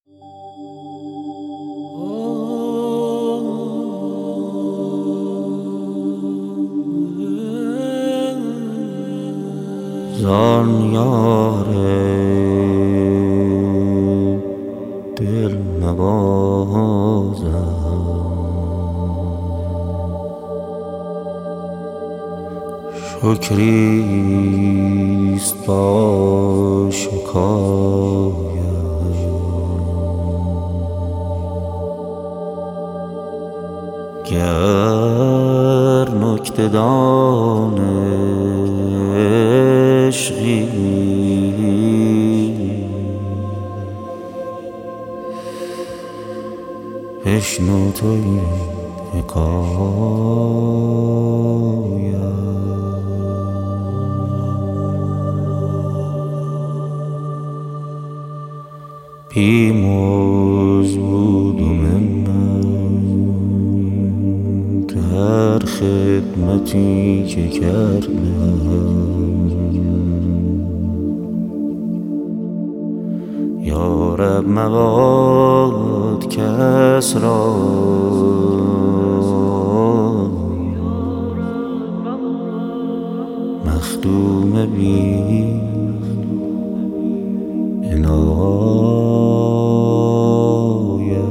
زان یار دل نوازم شکریست با شکایت گر نکته دان عشقی بشنو تو این حکایت. بیمرز بودم من در خدمتی که کردم، یا رب مباد کس را مخدوم بی عنایت.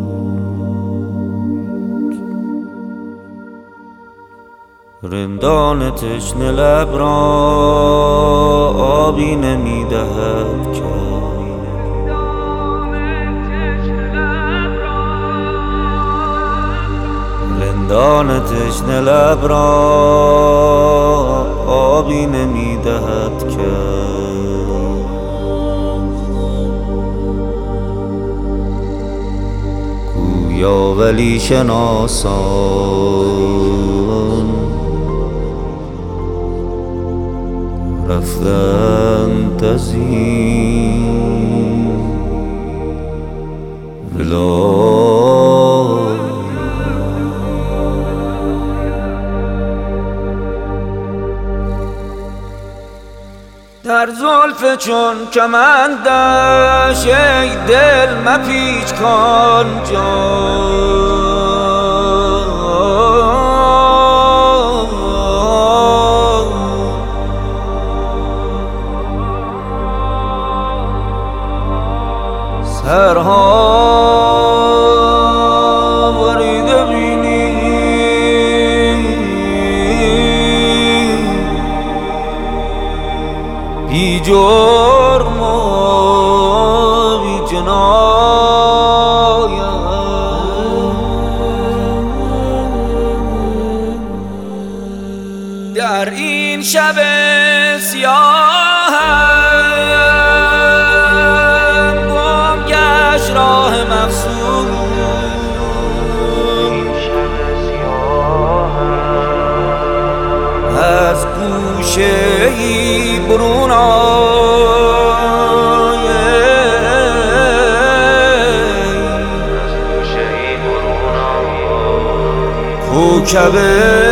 رندان تشنه لب را آبی نمی‌دهد که رندان تشنه لب را آبی نمی‌دهد که گویا ولی شناسان رفتند از این ولایت. در زلف چون کمندش ای دل مپیچ کن جان، سرها بریده بینی بی جرم و بی جنایت. در این شب سیاهم گم گشت راه مقصود، از گوشه ای برون کوکب